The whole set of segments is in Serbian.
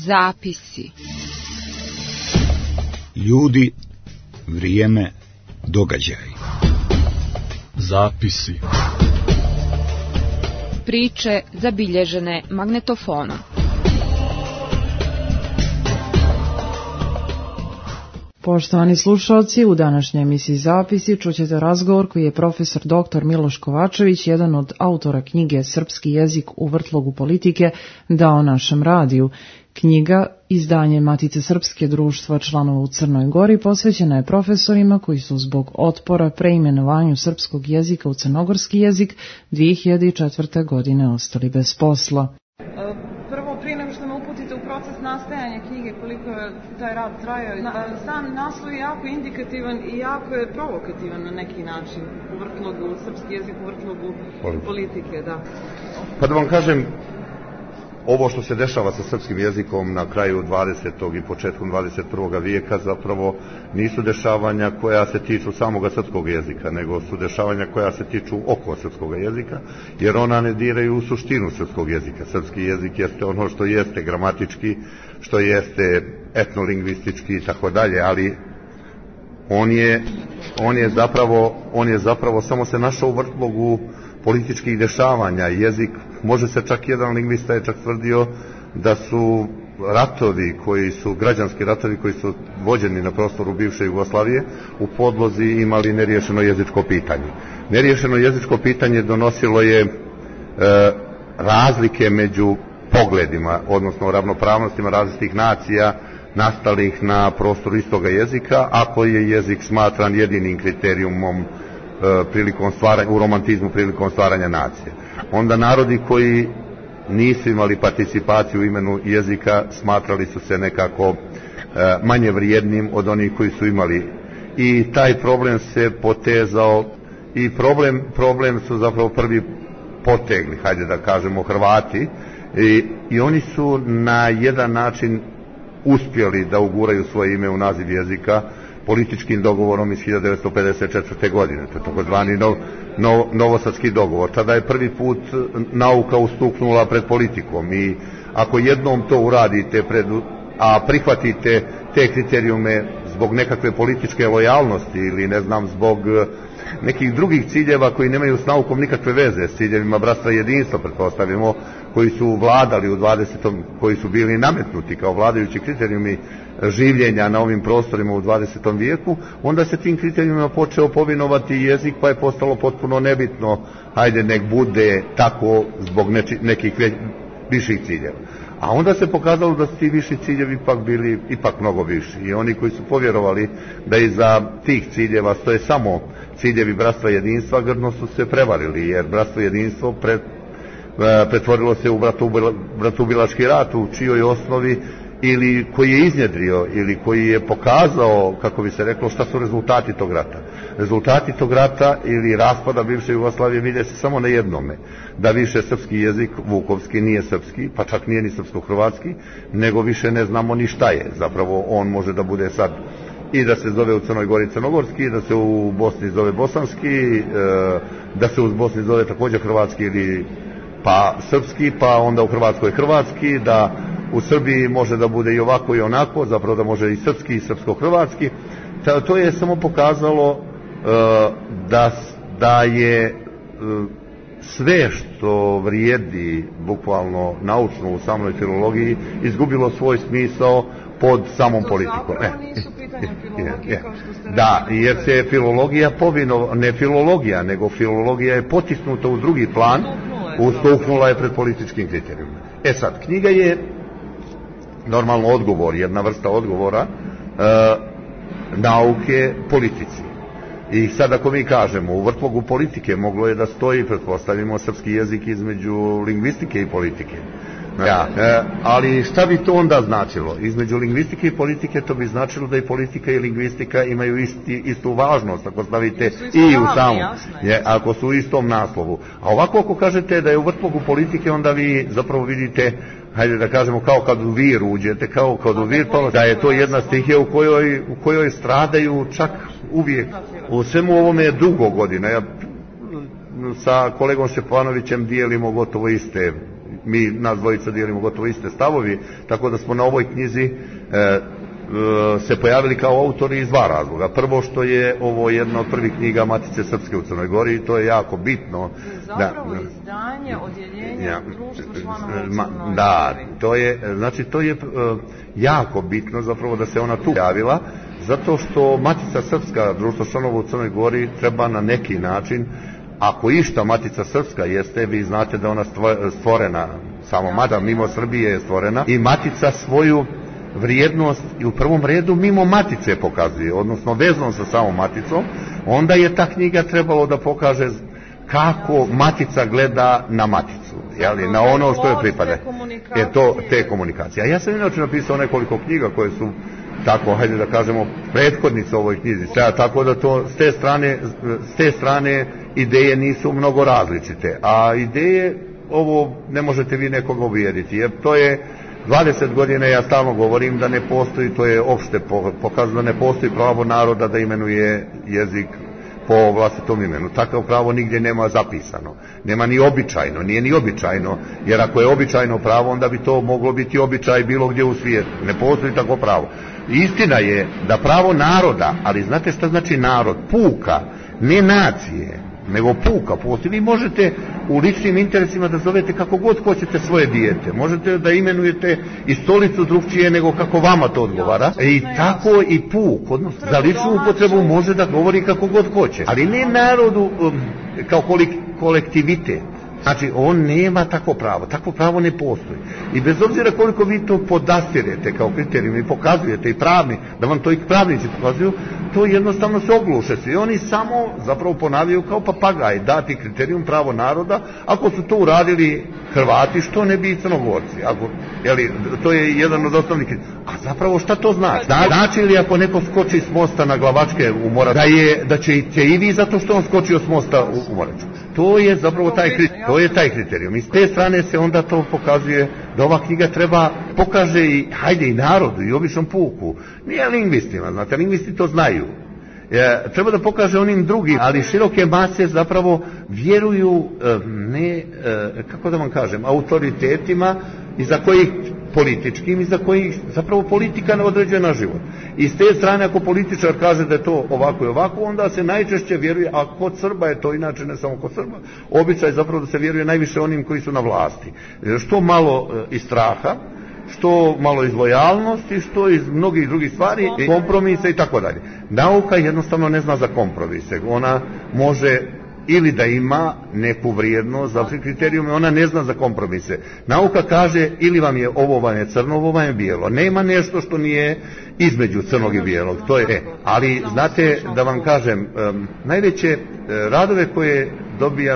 Zapisi. Ljudi, vrijeme, događaj. Zapisi. Priče zabilježene magnetofonom. Poštovani slušalci, u današnjoj emisiji Zapisi čućete razgovor koji je profesor dr. Miloš Kovačević, jedan od autora knjige Srpski jezik u vrtlogu politike, dao našem radiju. Knjiga, izdanje Matice Srpske društva članova u Crnoj Gori, posvećena je profesorima koji su zbog otpora preimenovanju srpskog jezika u crnogorski jezik 2004. godine ostali bez posla. Prvo, prije nego što me uputite u proces nastajanja knjige, koliko je taj rad trajao, sam naslov je jako indikativan i jako je provokativan na neki način u vrtlogu, srpski jezik u vrtlogu politike, da. Pa da vam kažem, ovo što se dešava sa srpskim jezikom na kraju 20. i početkom 21. vijeka zapravo nisu dešavanja koja se tiču samoga srpskog jezika, nego su dešavanja koja se tiču oko srpskog jezika, jer ona ne diraju u suštinu srpskog jezika. Srpski jezik jeste ono što jeste gramatički, što jeste etnolingvistički i tako dalje, ali on je zapravo samo se našao u vrtlogu političkih dešavanja. Jezik, može se čak jedan lingvista je čak tvrdio da su ratovi građanski ratovi koji su vođeni na prostoru bivše Jugoslavije u podlozi imali neriješeno jezičko pitanje. Neriješeno jezičko pitanje donosilo je razlike među pogledima, odnosno ravnopravnostima različitih nacija nastalih na prostoru istoga jezika, ako je jezik smatran jedinim kriterijumom u romantizmu prilikom stvaranja nacije. Onda narodi koji nisu imali participaciju u imenu jezika smatrali su se nekako manje vrijednim od onih koji su imali. I taj problem se potezao i problem su zapravo prvi potegli, hajde da kažemo, Hrvati, i oni su na jedan način uspjeli da uguraju svoje ime u naziv jezika političkim dogovorom iz 1954. godine, to je takozvani Novosadski dogovor. Tada je prvi put nauka ustuknula pred politikom i ako jednom to uradite, a prihvatite te kriterijume zbog nekakve političke lojalnosti ili ne znam zbog nekih drugih ciljeva koji nemaju s naukom nikakve veze, s ciljevima bratstva i jedinstva, pretpostavimo, koji su vladali u 20. koji su bili nametnuti kao vladajući kriterijumi življenja na ovim prostorima u 20. vijeku, onda se tim kriterijumima počeo povinovati jezik, pa je postalo potpuno nebitno, hajde nek bude tako zbog nekih viših ciljeva. A onda se pokazalo da su ti viši ciljevi ipak bili mnogo viši i oni koji su povjerovali da iza tih ciljeva stoje samo ciljevi bratstva i jedinstva, grdno su se prevarili, jer bratstvo i jedinstvo pretvorilo se u bratoubilački rat u čijoj osnovi ili koji je iznjedrio ili koji je pokazao, kako bi se reklo, šta su rezultati tog rata. Rezultati tog rata ili raspada bivše Jugoslavije vide se samo na jednome, da više srpski jezik vukovski nije srpski, pa čak nije ni srpsko-hrvatski, nego više ne znamo ni šta je. Zapravo on može da bude sad i da se zove u Crnoj Gori crnogorski, da se u Bosni zove bosanski, da se u Bosni zove također hrvatski ili pa srpski, pa onda u Hrvatskoj hrvatski, da u Srbiji može da bude i ovako i onako, zapravo da može i srpski i srpsko-hrvatski. To je samo pokazalo da je sve što vrijedi bukvalno naučno u samoj filologiji izgubilo svoj smisao pod samom politikom. Nisu pitanja filologije, kao što ste rekli. Da, jer se filologija ne filologija, nego filologija je potisnuta u drugi plan, ustuknula je pred političkim kriterijima. Sad, knjiga je normalno odgovor, jedna vrsta odgovora nauke politici. I sad ako mi kažemo u vrtlogu politike moglo je da stoji, pretpostavimo, srpski jezik između lingvistike i politike. Ali šta bi to onda značilo? Između lingvistike i politike to bi značilo da i politika i lingvistika imaju istu važnost, ako stavite i u samom, ako su u istom naslovu. A ovako ako kažete da je u vrtlogu politike, onda vi zapravo vidite, hajde da kažemo, kao kad u vir uđete, kao kad u vir, da je to jedna stihija u kojoj stradaju čak uvijek. U svemu ovome je dugo godina. Ja sa kolegom Šćepanovićem dijelimo gotovo iste nas dvojica dijelimo gotovo iste stavovi, tako da smo na ovoj knjizi se pojavili kao autori iz dva razloga. Prvo što je ovo jedna od prvih knjiga Matice Srpske u Crnoj Gori i to je jako bitno. Zapravo izdanje odjeljenja društva članova u Crnoj Gori. Da, to je jako bitno zapravo da se ona tu pojavila, zato što Matica Srpska, društvo članova u Crnoj Gori, treba na neki način, ako išta Matica Srpska jeste, vi znate da ona stvorena, samo mada mimo Srbije je stvorena, i Matica svoju vrijednost i u prvom redu mimo Matice pokazuje, odnosno vezom sa samom Maticom, onda je ta knjiga trebalo da pokaže kako Matica gleda na Maticu, na ono što je pripada. Te komunikacije. A ja sam inače napisao nekoliko knjiga koje su tako, hajde da kažemo, prethodnice ovoj knjizi, tako da to s te strane ideje nisu mnogo različite, a ideje ovo ne možete vi nekoga uvijediti, jer to je 20 godina, ja stalno govorim da ne postoji, to je opšte pokazano, da ne postoji pravo naroda da imenuje jezik po vlastitom imenu. Takvo pravo nigdje nema zapisano. Nema ni običajno, nije ni običajno, jer ako je običajno pravo, onda bi to moglo biti običaj bilo gdje u svijetu. Ne postoji takvo pravo. Istina je da pravo naroda, ali znate šta znači narod? Puka, ne nacije, nego puka postoji. Vi možete u ličnim interesima da zovete kako god hoćete svoje dijete. Možete da imenujete i stolicu drugčije nego kako vama to odgovara. I tako i puk, odnosno za ličnu upotrebu može da govori kako god hoće. Ali ne narodu kao kolektivitet. Znači, on nema takvo pravo ne postoji. I bez obzira koliko vi to podastirete kao kriterijum i pokazujete i pravni, da vam to i pravnici pokazuju, to jednostavno se ogluše svi. Oni samo zapravo ponavljaju kao papagaj, dati kriterijum pravo naroda. Ako su to uradili Hrvati, što ne bi i Crnogorci? To je jedan od osnovnih kriterijuma. A zapravo šta to znači? Znači li ako neko skoči s mosta na Glavačke u Moraču, da ćete i vi zato što on skočio s mosta u Moraču? To je zapravo taj kriterijum. I s te strane se onda to pokazuje da ova knjiga treba pokaže i narodu i običnom puku. Nije lingvistima, znate, lingvisti to znaju. Treba da pokaže onim drugim, ali široke mase zapravo vjeruju kako da vam kažem, autoritetima i za kojih političkim i za kojih zapravo politika ne određuje na život. I s te strane ako političar kaže da je to ovako i ovako, onda se najčešće vjeruje, a kod Srba je to inače, ne samo kod Srba, običaj zapravo da se vjeruje najviše onim koji su na vlasti. Što malo iz straha, što malo iz lojalnosti, što iz mnogih drugih stvari, kompromisa i tako dalje. Nauka jednostavno ne zna za kompromise. Ona može ili da ima neku vrijednost za kriterijume, ona ne zna za kompromise. Nauka kaže ili vam je ovo vam je crno, ovo vam je bijelo. Nema nešto što nije između crnog i bijelog. To je, ali znate da vam kažem, najveće radove koje dobija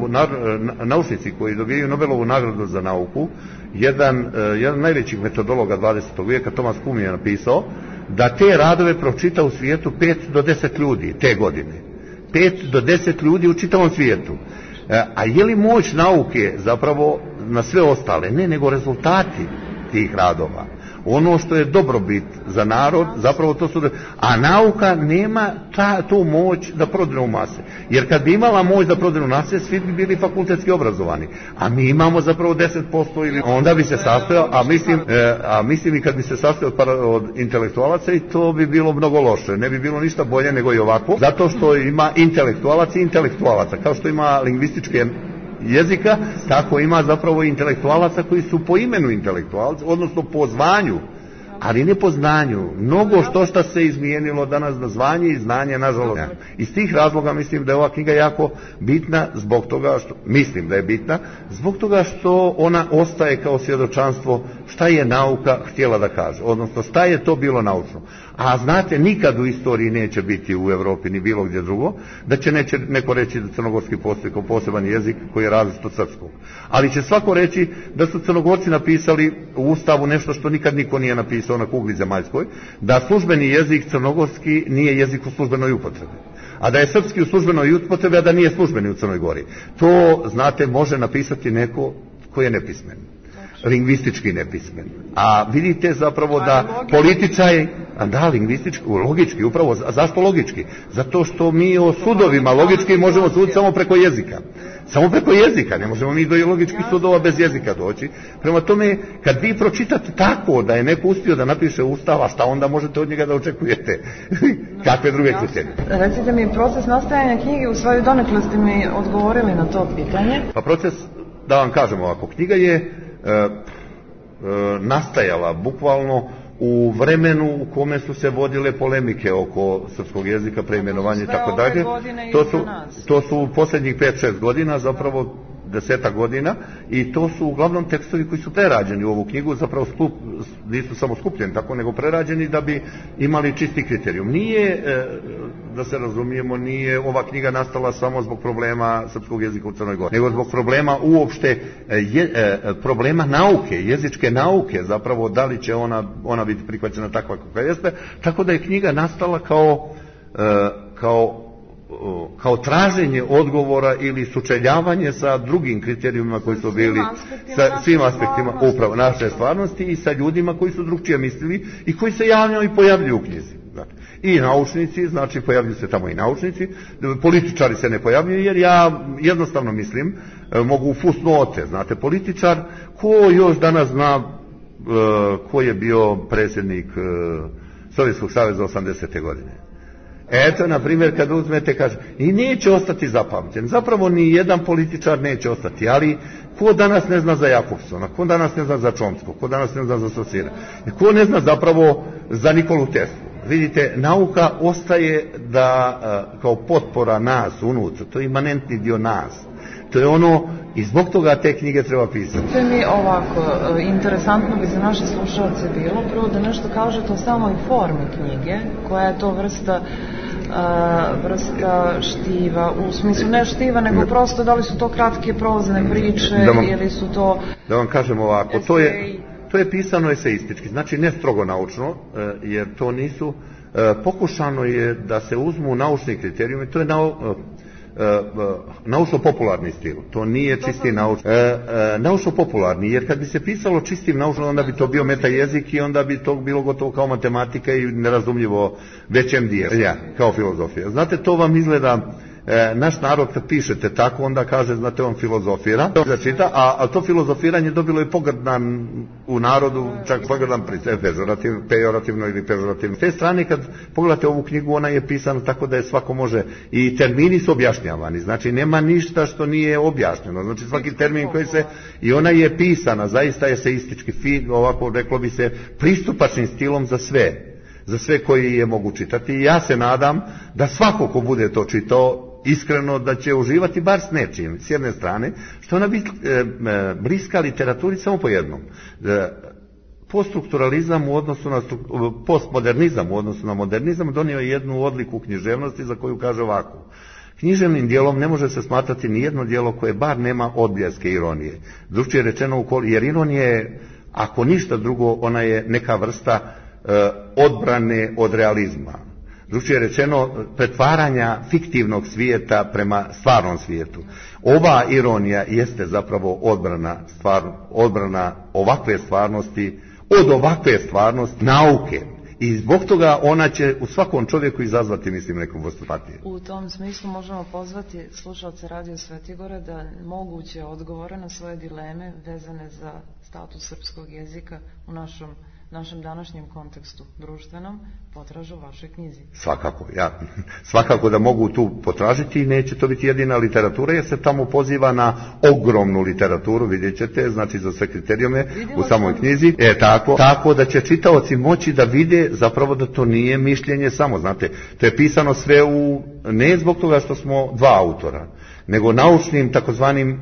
naučnici koji dobijaju Nobelovu nagradu za nauku, jedan najvećih metodologa 20. vijeka, Thomas Kuhn, je napisao da te radove pročita u svijetu 5 do 10 ljudi te godine. 5 do 10 ljudi u čitavom svijetu. A je li moć nauke zapravo na sve ostale? Ne, nego rezultati tih radova. Ono što je dobrobit za narod, zapravo to su... A nauka nema tu moć da prodre u mase. Jer kad bi imala moć da prodre u mase, svi bi bili fakultetski obrazovani. A mi imamo zapravo 10% ili... Onda bi se sastojao, a mislim i kad bi se sastojao od intelektualaca, i to bi bilo mnogo loše. Ne bi bilo ništa bolje nego i ovako. Zato što ima intelektualaca i intelektualaca. Kao što ima lingvističke jezika, tako ima zapravo intelektualaca koji su po imenu intelektualci, odnosno po zvanju, ali ne po znanju. Mnogo što se izmijenilo danas na zvanje i znanje, nažalost. Iz tih razloga mislim da je ova knjiga jako bitna, zbog toga što, mislim da je bitna, zbog toga što ona ostaje kao svjedočanstvo šta je nauka htjela da kaže, odnosno šta je to bilo naučno. A znate, nikad u istoriji neće biti u Europi ni bilo gdje drugo, da će neko reći da crnogorski postoji kao poseban jezik koji je različit od srpskog. Ali će svako reći da su Crnogorci napisali u Ustavu nešto što nikad niko nije napisao na kugli zemaljskoj, da službeni jezik crnogorski nije jezik u službenoj upotrebi, a da je srpski u službenoj upotrebi, a da nije službeni u Crnoj Gori. To, znate, može napisati neko koji je nepismen, lingvistički nepismen. A vidite zapravo da Da, lingvistički, logički, upravo. Zašto logički? Zato što mi o sudovima logički možemo suditi samo preko jezika. Samo preko jezika, ne možemo mi do logičkih sudova bez jezika doći. Prema tome, kad vi pročitate tako da je neko uspio da napiše Ustav, a šta onda možete od njega da očekujete? Kakve druge kriterije? Recite mi, proces nastajanja knjige, u stvari donekle ste mi odgovorili na to pitanje. Pa proces, da vam kažem ovako, knjiga je nastajala bukvalno u vremenu u kome su se vodile polemike oko srpskog jezika, preimenovanje i tako dalje. To su posljednjih 5-6 godina, zapravo 10 godina, i to su uglavnom tekstovi koji su prerađeni u ovu knjigu, zapravo nisu samo skupljeni tako, nego prerađeni da bi imali čisti kriterijum. Nije, da se razumijemo, nije ova knjiga nastala samo zbog problema srpskog jezika u Crnoj Gori, nego zbog problema uopšte, problema nauke, jezičke nauke, zapravo da li će ona biti prihvaćena takva kakva jeste, tako da je knjiga nastala kao traženje odgovora ili sučeljavanje sa drugim kriterijumima koji su bili, sa svim aspektima upravo naše stvarnosti i sa ljudima koji su drugčije mislili i koji se javljaju i pojavljuju u knjizi. I naučnici, znači pojavljuju se tamo i naučnici, političari se ne pojavljuju, jer ja jednostavno mislim, mogu fusnote, znate, političar, ko još danas zna ko je bio predsjednik Sovjetskog saveza 80. godine? Eto, na primjer, kad uzmete, kaže, i neće ostati zapamćen. Zapravo ni jedan političar neće ostati, ali ko danas ne zna za Jakobsona, ko danas ne zna za Chomskog, ko danas ne zna za Saussure, ko ne zna zapravo za Nikolu Teslu. Vidite, nauka ostaje da kao potpora nas unutra, to je imanentni dio nas. To je ono, i zbog toga te knjige treba pisati. To je mi ovako, interesantno bi za naše slušalce bilo, prvo da nešto kažete o samoj formi knjige, koja je to vrsta štiva, u smislu ne štiva, nego prosto da li su to kratke prozne priče ili su to... Da vam kažem ovako, to je pisano eseistički, znači ne strogo naučno, jer to nisu, pokušano je da se uzmu naučni kriterijumi, to je naučno-popularni stil, to nije čisti naučno-popularni, jer kad bi se pisalo čistim naučno, onda bi to bio metajezik i onda bi to bilo gotovo kao matematika i nerazumljivo većem dijelu, kao filozofija. Znate, to vam izgleda, naš narod kad pišete tako, onda kaže, znate, on filozofira, a to filozofiranje dobilo je pogrdan u narodu, čak pogrdan pejorativno ili pežorativno. S te strane, kad pogledate ovu knjigu, ona je pisana tako da je svako može, i termini su objašnjavani, znači nema ništa što nije objašnjeno, znači svaki termin koji se, i ona je pisana, zaista eseistički, ovako reklo bi se, pristupačnim stilom za sve koji je mogu čitati, i ja se nadam da svako ko bude to čitao, iskreno da će uživati bar s nečim, s jedne strane, što ona biti bliska literaturi samo po jednom. Poststrukturalizam u odnosu na postmodernizam u odnosu na modernizam donio je jednu odliku književnosti za koju kaže ovako: književnim dijelom ne može se smatrati ni jedno djelo koje bar nema odbljeske ironije. Drugčije rečeno, jer ironija je, ako ništa drugo, ona je neka vrsta odbrane od realizma. Drugčije rečeno, pretvaranja fiktivnog svijeta prema stvarnom svijetu. Ova ironija jeste zapravo odbrana ovakve stvarnosti, od ovakve stvarnosti nauke. I zbog toga ona će u svakom čovjeku izazvati, mislim, neku vrstu patije. U tom smislu možemo pozvati slušalce Radio Svetigore da moguće odgovore na svoje dileme vezane za status srpskog jezika u našem današnjem kontekstu društvenom potražu u vašoj knjizi. Svakako da mogu tu potražiti, i neće to biti jedina literatura, jer se tamo poziva na ogromnu literaturu, vidjet ćete, znači za sve kriterijume u samoj knjizi. Tako da će čitaoci moći da vide zapravo da to nije mišljenje samo, znate, to je pisano sve ne zbog toga što smo dva autora, nego naučnim, takozvanim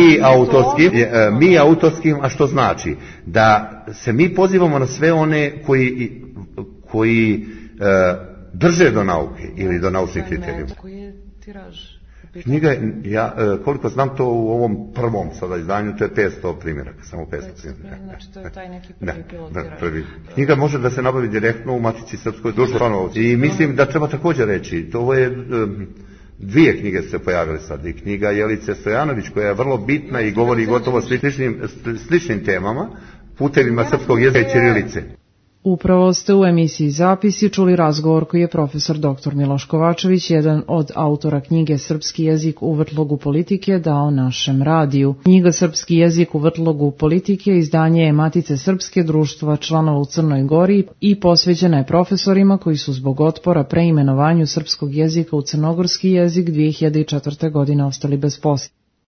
mi autorskim, a što znači da se mi pozivamo na sve one koji drže do nauke ili do naučnih kriterijuma. Koji je tiraž? Knjiga, koliko znam, to u ovom prvom sada izdanju, to je 500 primjeraka, samo 500 primjeraka. Znači to je taj neki prvi pilot tiraž. Knjiga može da se nabavi direktno u Matici Srpskoj društvo. I mislim da treba također reći, to je... Dvije knjige su se pojavile sad, i knjiga Jelice Stojanović, koja je vrlo bitna i govori gotovo sličnim temama, putevima srpskog jezika i ćirilice. Upravo ste u emisiji Zapisi čuli razgovor koji je profesor dr. Miloš Kovačević, jedan od autora knjige Srpski jezik u vrtlogu politike, dao našem radiju. Knjiga Srpski jezik u vrtlogu politike izdanje je Matice Srpske, društva članova u Crnoj Gori i posvećena je profesorima koji su zbog otpora preimenovanju srpskog jezika u crnogorski jezik 2004. godine ostali bez posla.